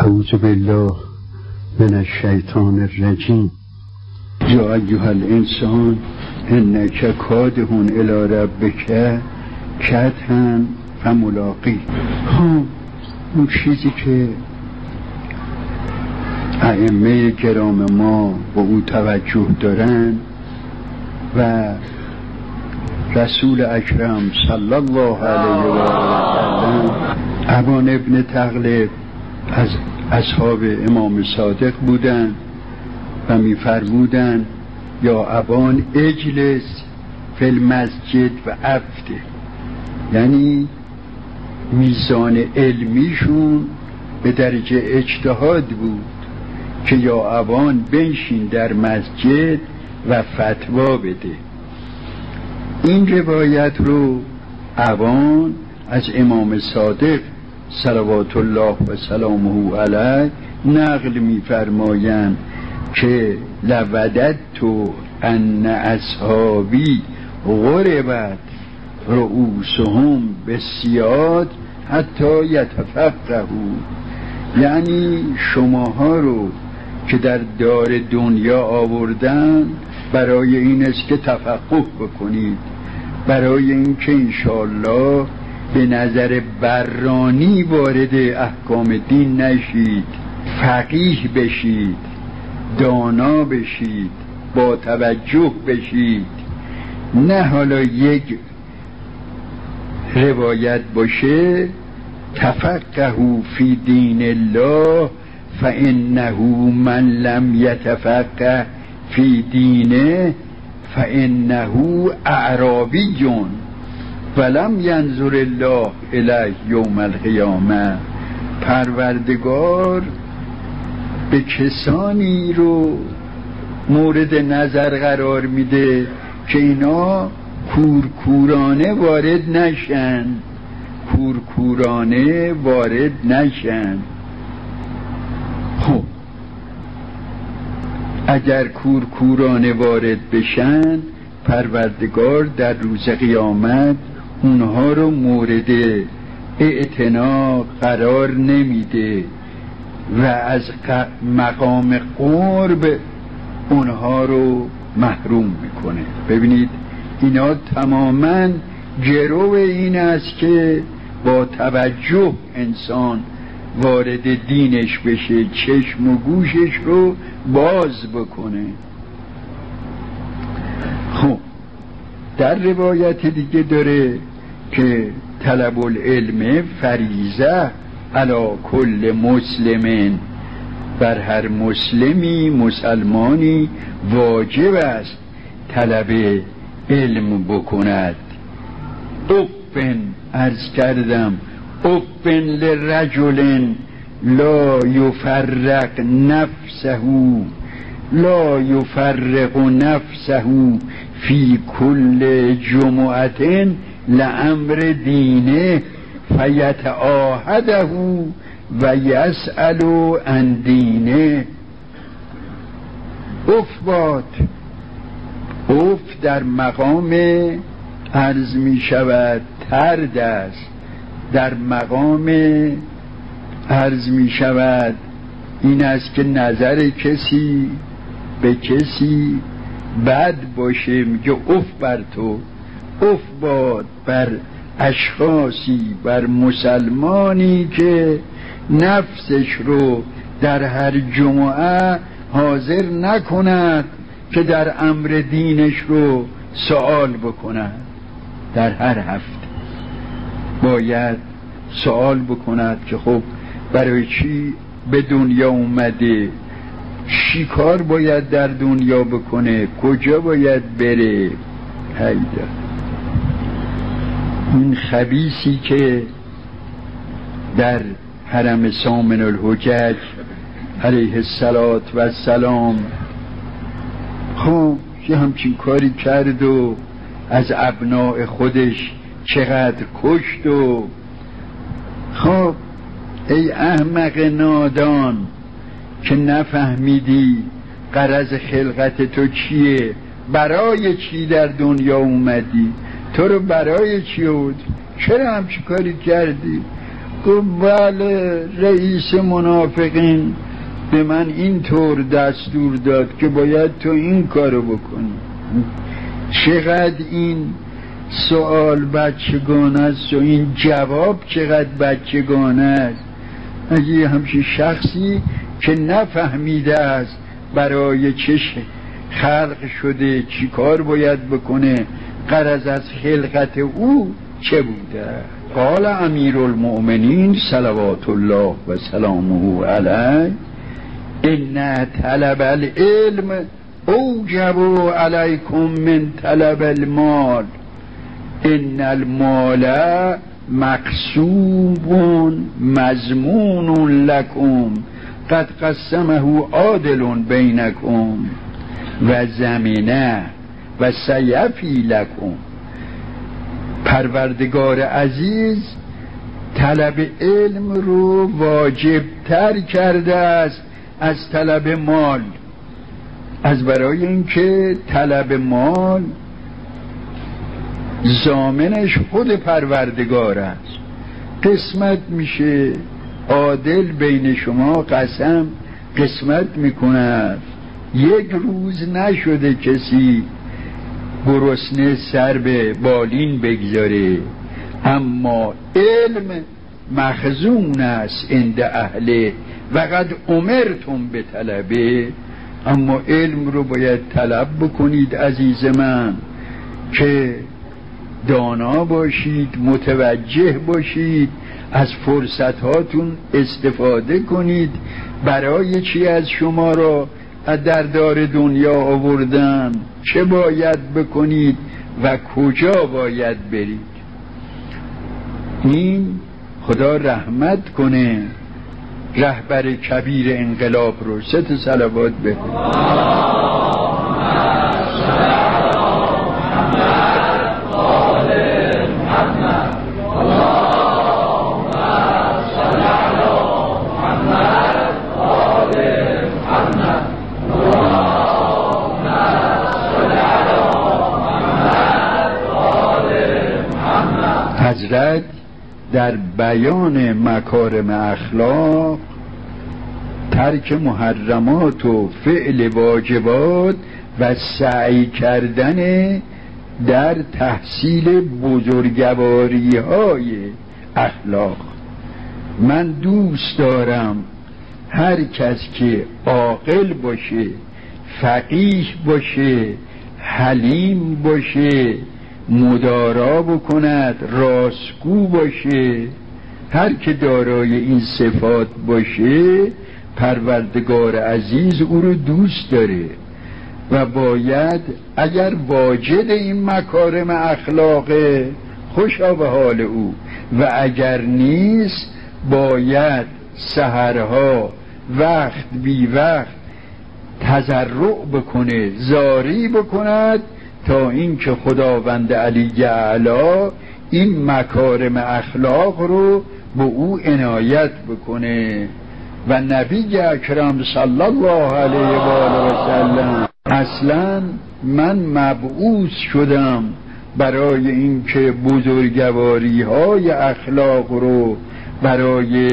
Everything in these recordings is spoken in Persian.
اعوذ بالله من الشیطان الرجیم. یا ایها الانسان انک کادح الی ربک کدحا فملاقیه. اون چیزی که ائمه کرام ما با او توجه دارن و رسول اکرم صلی الله علیه و سلم ابان ابن تغلب از اصحاب امام صادق بودن و می‌فرمودند یا ابان اجلس فی المسجد و افته، یعنی میزان علمیشون به درجه اجتهاد بود که یا ابان بنشین در مسجد و فتوا بده. این روایت رو ابان از امام صادق صلوات الله و سلامه علیه نقل می‌فرمایند که لوددت ان اصحابی غربت رؤوسهم بالسیاد حتی یتفقهوا، یعنی شماها رو که در دار دنیا آوردن برای این است که تفقه بکنید، برای این که انشاءالله به نظر برانی وارد احکام دین نشید، فقیه بشید، دانا بشید، با توجه بشید. نه حالا یک روایت باشه تفقهوا فی دین الله فانه من لم یتفقه فی دینه فانه اعرابی ولم ینظر الله الیه یوم القیامه. پروردگار به کسانی رو مورد نظر قرار میده که اینا کورکورانه وارد نشن، کورکورانه وارد نشن. خب اگر کورکورانه وارد بشن پروردگار در روز قیامت اونها رو مورد اعتنا قرار نمیده و از مقام قرب اونها رو محروم میکنه. ببینید اینا تماما جرو این است که با توجه انسان وارد دینش بشه، چشم و گوشش رو باز بکنه. خب در روایت دیگه داره که طلب العلم فریضه علی کل مسلمین، بر هر مسلمی مسلمانی واجب است طلب علم بکند. اوفن عرض کردم اوفن لرجل لا یفرق نفسه لا یفرق نفسه فی کل جمعه لامر دینه فیتعاهده و یسأل عن دینه. اف باد، اف در مقام عرض می شود ترد است، در مقام عرض می شود این است که نظر کسی به کسی بد باشه، میگه اف بر تو، اف باد بر اشخاصی، بر مسلمانی که نفسش رو در هر جمعه حاضر نکند که در امر دینش رو سوال بکند. در هر هفته باید سوال بکند که خب برای چی به دنیا اومده، چی کار باید در دنیا بکنه، کجا باید بره. هیدا این خبیثی که در حرم سامن الحجج علیه السلام خب یه همچین کاری کرد و از ابناء خودش چقدر کشت و خب ای احمق نادان که نفهمیدی غرض خلقت تو چیه، برای چی در دنیا اومدی، تو رو برای چی بود، چرا همچین کاری کردی؟ گفت بله رئیس منافقین به من اینطور دستور داد که باید تو این کارو بکنی. چقدر این سوال بچگانه است و این جواب چقدر بچگانه است. اگه همچین شخصی که نفهمیده است برای چه خلق شده، چی کار باید بکنه، غرض از خلقت او چه بوده. قال امیر المؤمنین صلوات الله و سلامه علیه ان طلب العلم اوجب علیکم من طلب المال ان المال مقسوم مضمون لکم قد قسمه عادل بینکم و زمینه و سیفی لکم. پروردگار عزیز طلب علم رو واجب تر کرده است از طلب مال، از برای اینکه طلب مال ضامنش خود پروردگار است. قسمت میشه، عادل بین شما قسم قسمت میکند. یک روز نشده کسی گرسنه سر به بالین بگذاره، اما علم مخزون است عند اهله و قد امرتم به طلبه. اما علم رو باید طلب بکنید عزیز من، که دانا باشید، متوجه باشید، از فرصتاتون استفاده کنید. برای چی از شما را در دار دنیا آوردن، چه باید بکنید و کجا باید برید. این خدا رحمت کنه رهبر کبیر انقلاب رو. 3 صلوات بخون. حضرت در بیان مکارم اخلاق، ترک محرمات و فعل واجبات و سعی کردن در تحصیل بزرگواری های اخلاق. من دوست دارم هر کس که عاقل باشه، فقیه باشه، حلیم باشه، مدارا بکند، راستگو باشه، هر که دارای این صفات باشه پروردگار عزیز او رو دوست داره و باید اگر واجد این مکارم اخلاقه خوشا به حال او، و اگر نیست باید سحرها وقت بی وقت تضرع بکنه، زاری بکند تا اینکه خداوند علی اعلی این مکارم اخلاق رو به او عنایت بکنه. و نبی اکرم صلی الله علیه و آله و سلم اصلا من مبعوث شدم برای اینکه بزرگواری های اخلاق رو برای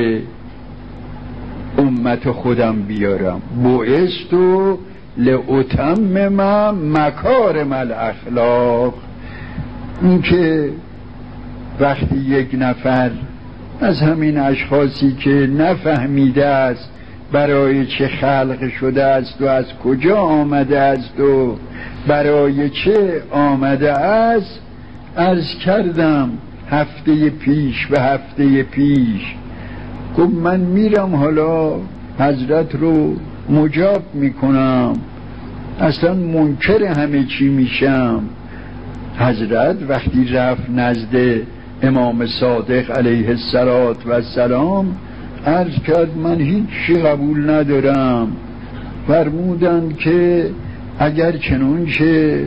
امت خودم بیارم. بعثت لأتمم مکارم الاخلاق. این که وقتی یک نفر از همین اشخاصی که نفهمیده است برای چه خلق شده است و از کجا آمده است و برای چه آمده است، عرض کردم هفته پیش و هفته پیش، گفت من میرم حالا حضرت رو مجاب میکنم، اصلا منکر همه چی میشم. حضرت وقتی رفت نزد امام صادق علیه السلام عرض کرد من هیچ چی قبول ندارم. فرمودند که اگر چنانچه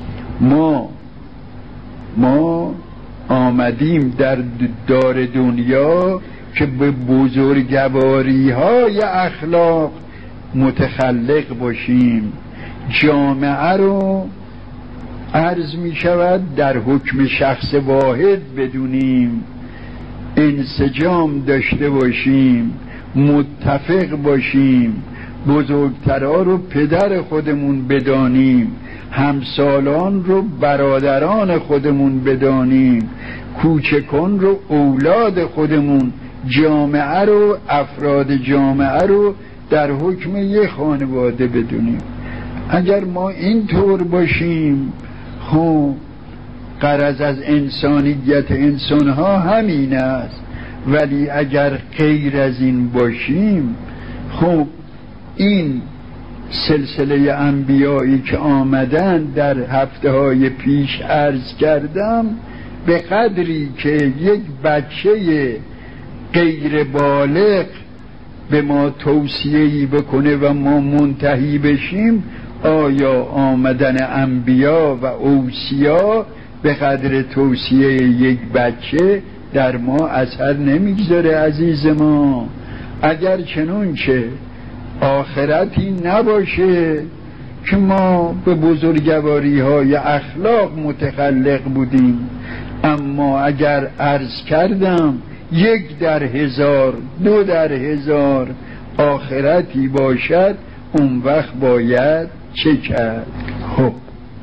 ما آمدیم در دار دنیا که به بزرگواری های اخلاق متخلق باشیم، جامعه رو عرض می شود در حکم شخص واحد بدونیم، انسجام داشته باشیم، متفق باشیم، بزرگترها رو پدر خودمون بدانیم، همسالان رو برادران خودمون بدانیم، کوچکان رو اولاد خودمون، جامعه رو، افراد جامعه رو در حکم یک خانواده بدونیم. اگر ما اینطور باشیم، خب غرض از انسانیت انسانها همین است. ولی اگر غیر از این باشیم، خب این سلسله انبیایی که آمدن در هفته‌های پیش عرض کردم، به قدری که یک بچه غیر بالغ به ما توصیه‌ای بکنه و ما منتهی بشیم، آیا آمدن انبیا و اوصیا به قدر توصیه یک بچه در ما اثر نمیگذاره عزیز ما؟ اگر چنانچه آخرتی نباشه که ما به بزرگواری های اخلاق متخلق بودیم، اما اگر عرض کردم 1 در 1000 2 در 1000 آخرتی باشد، اون وقت باید چه کرد؟ خب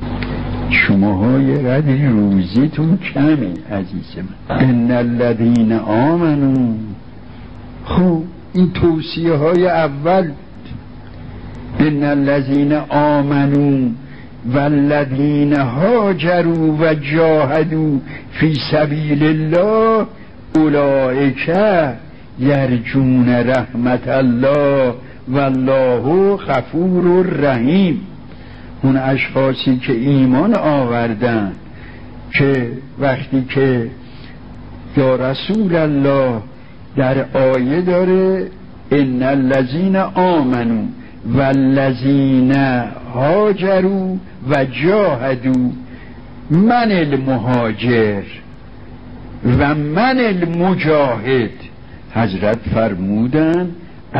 شماهای قدری روزیتون کمی عزیز من. ان الذین آمنوا، خب این توصیه های اول، ان الذین آمنوا والذین هاجروا و جاهدوا فی سبیل الله اولئک یرجون رحمت الله والله غفور رحیم. اون اشخاصی که ایمان آوردن، که وقتی که یا رسول الله در آیه داره ان الذین آمنوا والذین هاجروا و جاهدوا، من المهاجر و من المجاهد. حضرت فرمودن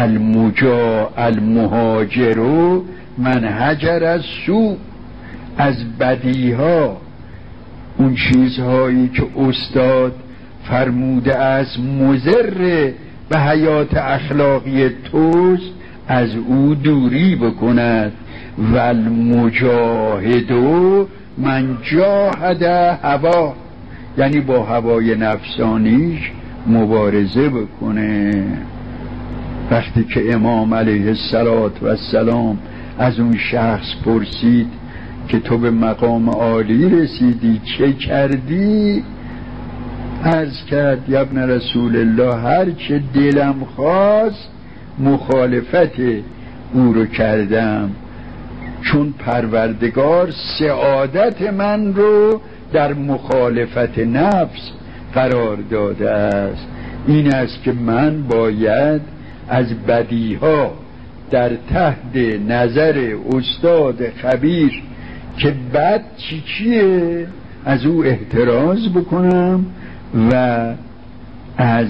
المهاجر من هجر از سوء، از بدیها، اون چیزهایی که استاد فرموده از مضر به حیات اخلاقی توست، از او دوری بکند. و المجاهد من جاهد هوا، یعنی با هوای نفسانیش مبارزه بکنه. وقتی که امام علیه السلام از اون شخص پرسید که تو به مقام عالی رسیدی چه کردی؟ عرض کرد یا ابن رسول الله هر چه دلم خواست مخالفت او رو کردم، چون پروردگار سعادت من رو در مخالفت نفس قرار داده است. این است که من باید از بدیها در تحت نظر استاد خبیر که بد چیه از او احتراز بکنم و از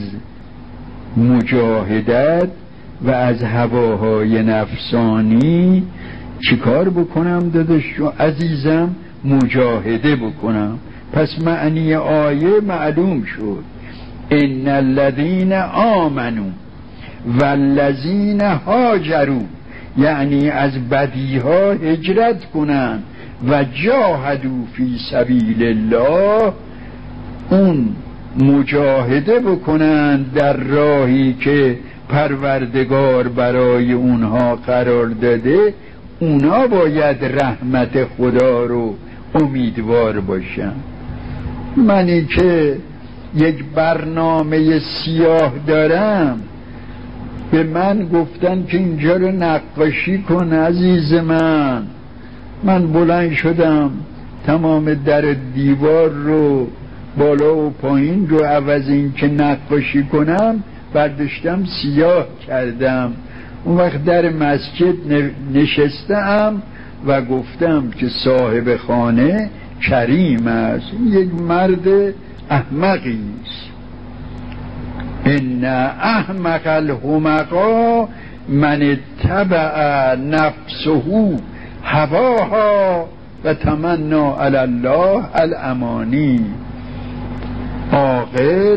مجاهدت و از هواهای نفسانی چیکار بکنم داداش عزیزم؟ مجاهده بکنم. پس معنی آیه معلوم شد. ان الذین آمنوا والذین هاجروا، یعنی از بدیها هجرت کنند، و جاهدوا فی سبیل الله، اون مجاهده بکنند در راهی که پروردگار برای اونها قرار داده. اونا باید رحمت خدا رو امیدوار باشن. منی که یک برنامه سیاه دارم، به من گفتن که اینجا رو نقاشی کن عزیز من. من بلند شدم تمام در دیوار رو بالا و پایین رو عوض این که نقاشی کنم برداشتم سیاه کردم. اون وقت در مسجد نشستم و گفتم که صاحب خانه کریم است، یک مرد احمقی است. ان احمق الحمقا من اتبع نفسه هواها و تمنا علی الله الامانی. عاقل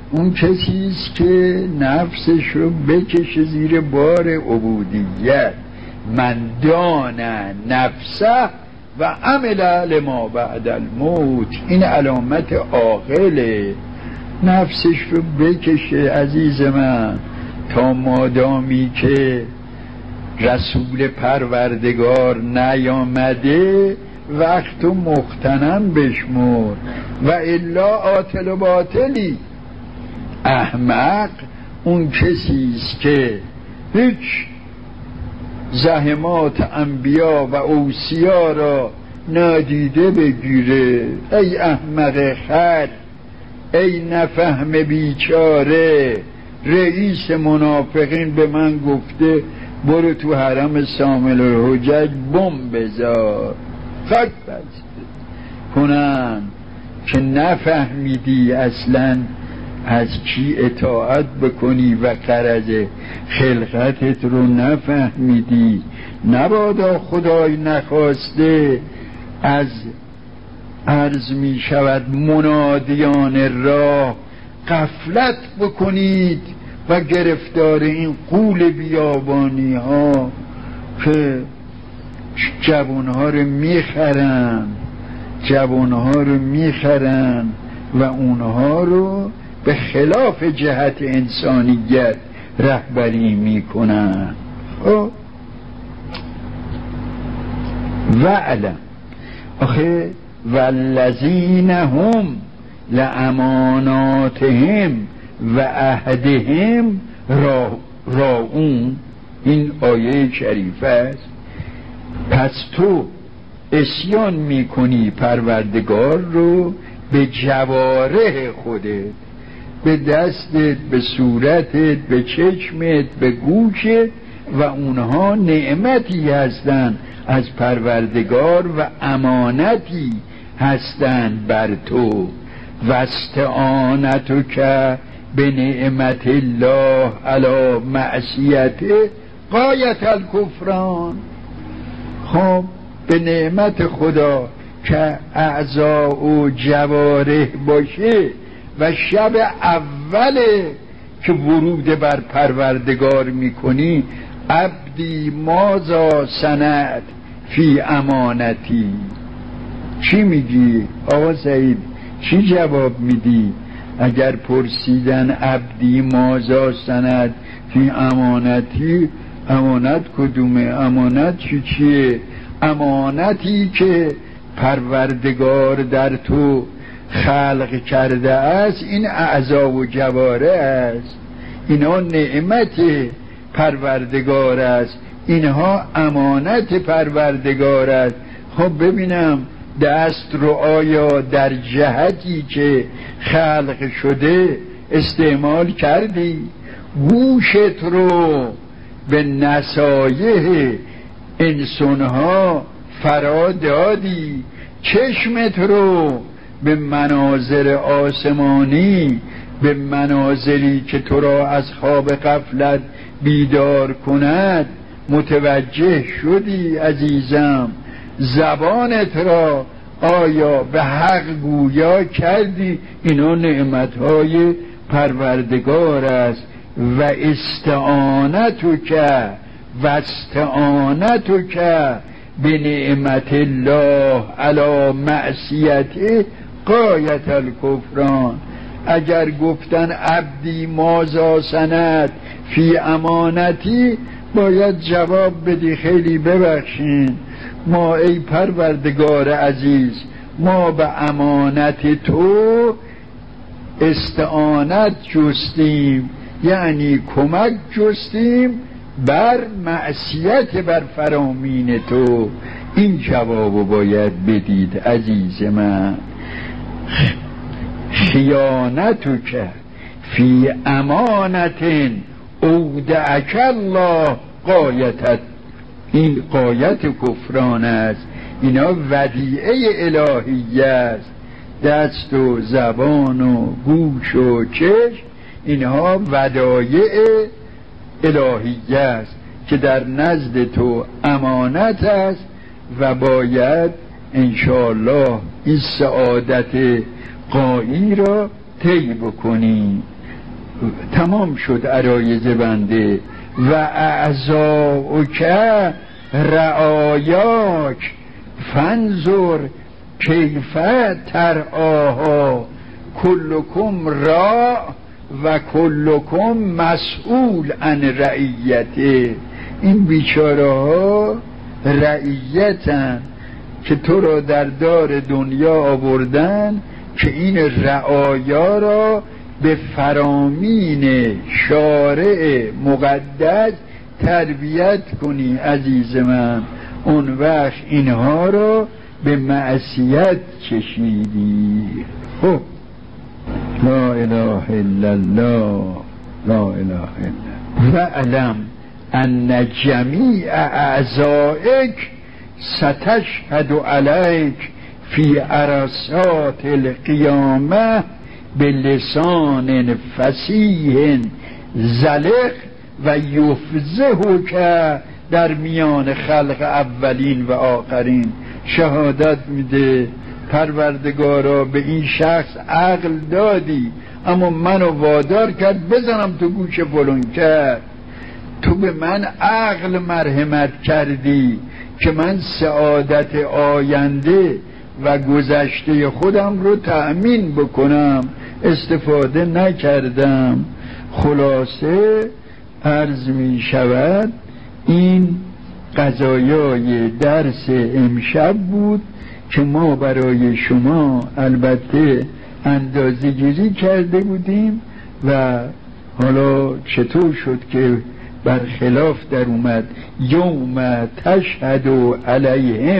اون کسیست که نفسش رو بکشه زیر بار عبودیت. من دان نفسه و عمل لما بعد الموت. این علامت عاقله، نفسش رو بکشه عزیز من، تا مادامی که رسول پروردگار نیامده وقت و مختنم بشمر، و الا عاطل و باطلی. احمق اون کسیست که هیچ زحمات انبیا و اوصیا را نادیده بگیره. ای احمق خر، ای نفهم بیچاره، رئیس منافقین به من گفته برو تو حرم سامل الحجج بمب بذار، خاک بسته کنن که نفهمیدی اصلا از کی اطاعت بکنی و غرض خلقتت رو نفهمیدی. نبادا خدای نخواسته از عرض می شود منادیان راه غفلت بکنید و گرفتار این غول بیابانی ها که جوانها رو میخرن و اونها رو به خلاف جهت انسانیت رهبری میکنن. وعلم آخه والذین هم لاماناتهم و عهدهم راعون. این آیه شریفه است. پس تو عصیان میکنی پروردگار رو به جوارح خودت، به دستت، به صورتت، به چشمت، به گوشت، و اونها نعمتی هستند از پروردگار و امانتی هستند بر تو. و استعانتک به نعمت الله علی معصیته غایت الکفران. خب به نعمت خدا که اعضا و جوارح باشه و شب اوله که ورود بر پروردگار میکنی، عبدی ماذا صنعت فی امانتی. چی میگی آقا سعید؟ چی جواب میدی اگر پرسیدن عبدی ماذا صنعت فی امانتی؟ امانت کدومه؟ امانت چیه؟ امانتی که پروردگار در تو خلق کرده است، این اعضا و جواره است، اینا نعمت پروردگار است، اینها امانت پروردگار است. خب ببینم دست رو آیا در جهتی که خلق شده استعمال کردی؟ گوشت رو به نصایح انسانها فرا دادی؟ چشمت رو به مناظر آسمانی، به مناظری که تو را از خواب غفلت بیدار کند متوجه شدی عزیزم؟ زبانت را آیا به حق گویا کردی؟ اینا نعمتهای پروردگار است. و استعانتک به نعمت الله علی معصیته غایت الکفران. اگر گفتن عبدی ماذا صنعت فی امانتی، باید جواب بدی خیلی ببخشین، ما ای پروردگار عزیز، ما به امانت تو استعانت جستیم، یعنی کمک جستیم بر معصیت بر فرامین تو. این جوابو باید بدید عزیز من. خیانتک فی امانت اودعک الله غایتت. این غایت کفران است، اینا ودیعه الهیه است. دست و زبان و گوش و چشم اینها ودایع الهیه است که در نزد تو امانت است و باید انشاءالله این سعادت غایی را طی بکنی. تمام شد عرایض بنده. و اعضاؤک رعایاک فانظر کیف ترعاها کلکم راع و کلکم مسئول عن رعیته. این بیچاره ها رعیتن که تو را در دار دنیا آوردن که این رعایا را به فرامین شارع مقدس تربیت کنی عزیز من. اون وقت اینها را به معصیت کشیدی. خب لا اله الا الله لا اله الا و علم ان جمیع اعضائک ستشهد علیک فی عرصات القیامه بلسان فصیح زلق و یفضحک در میان خلق اولین و آخرین. شهادت میده پروردگارا به این شخص عقل دادی اما منو وادار کرد بزنم تو گوش فلان کرد. تو به من عقل مرحمت کردی که من سعادت آینده و گذشته خودم رو تأمین بکنم، استفاده نکردم. خلاصه عرض می شود این قضایای درس امشب بود که ما برای شما البته اندازه گیری کرده بودیم و حالا چطور شد که برخلاف در اومد یوم تشهد علیهم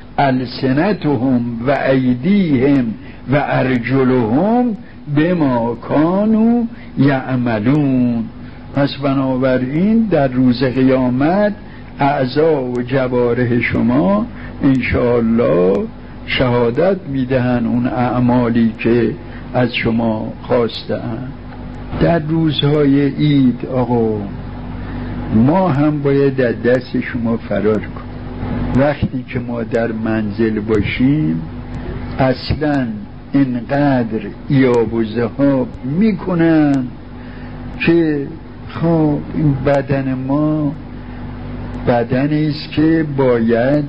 السنتهم و ایدیهم و ارجلهم بما کانوا یعملون. پس بنابراین در روز قیامت اعضا و جوارح شما انشاءالله شهادت میدهن اون اعمالی که از شما خواستن. در روزهای عید آقا ما هم باید از دست شما فرار کنیم. وقتی که ما در منزل باشیم اصلا اینقدر ایاب و ذهاب میکنن که خب این بدن ما بدنی است که باید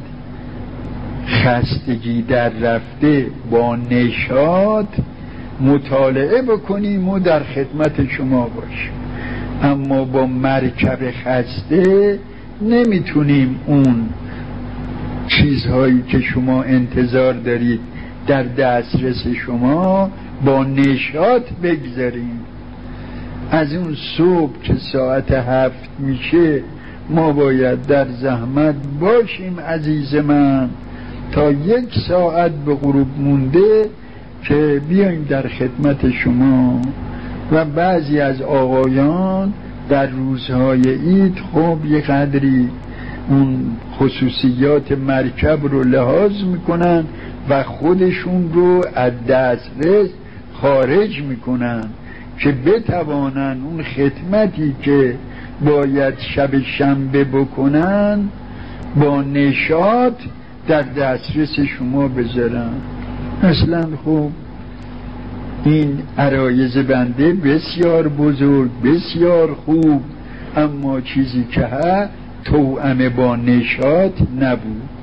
خستگی در رفته با نشاط مطالعه بکنیم و در خدمت شما باشیم، اما با مرکب خسته نمیتونیم اون چیزهایی که شما انتظار دارید در دسترس شما با نشاط بگذاریم. از اون صبح که ساعت 7 میشه ما باید در زحمت باشیم عزیز من تا 1 ساعت به غروب مونده که بیایم در خدمت شما. و بعضی از آقایان در روزهای عید خب یه قدری اون خصوصیات مرکب رو لحاظ میکنن و خودشون رو از دسترس خارج میکنن که بتوانن اون خدمتی که باید شب شنبه بکنن با نشاط در دسترس شما بذارن. اصلا خب این عرایض بنده بسیار بزرگ بسیار خوب، اما چیزی که توأم با نشاط نبود.